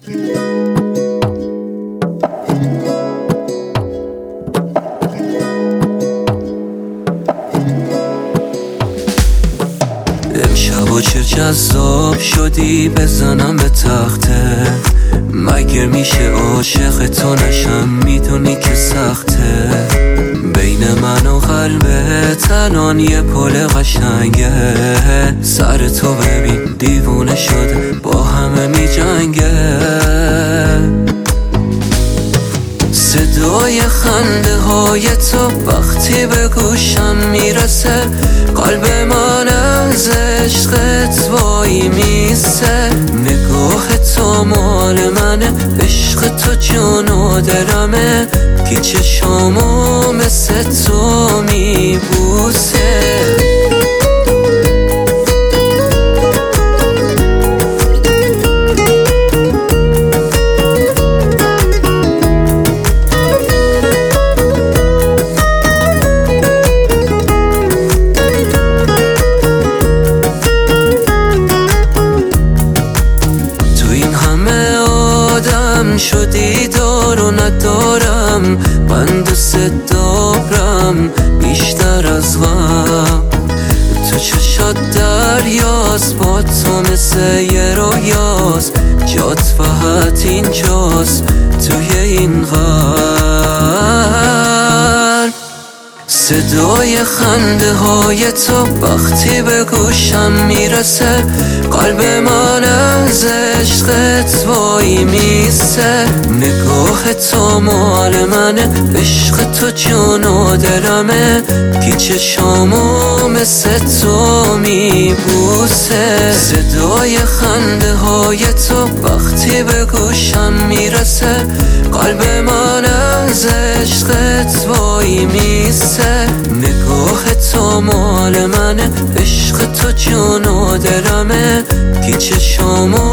امشب چه جذاب شدی بزنم به تخته، مگه میشه عاشق تو نشم؟ میدونی که سخته، بین من و قلبت الان یه پل قشنگه. سر تو ببین دیوونه شده با همه میجنگه، صدای خنده های تو وقتی به گوشم میرسه، قلب من از عشقت وای میسه. نگاه تو مال منه، عشق تو جون و دلمه، که چشامو مثل تو میبوسه. شدی دار و ندارم، من دوست دارم بیشتر از غم. تو چشات دریاست، با تو مثل یه رویاست، جات فقط اینجاست توی این قلب. صدای خنده های تو وقتی به گوشم میرسه، قلب من از عشقت وای میسه. نگاه تو مال منه، عشق تو جون و دلمه، که چشامو مثل تو میبوسه. صدای خنده های تو وقتی به گوشم میرسه، قلب من از عشقت وای میسه. نگاه تو مال منه، عشق تو جون و دلمه، که چشامو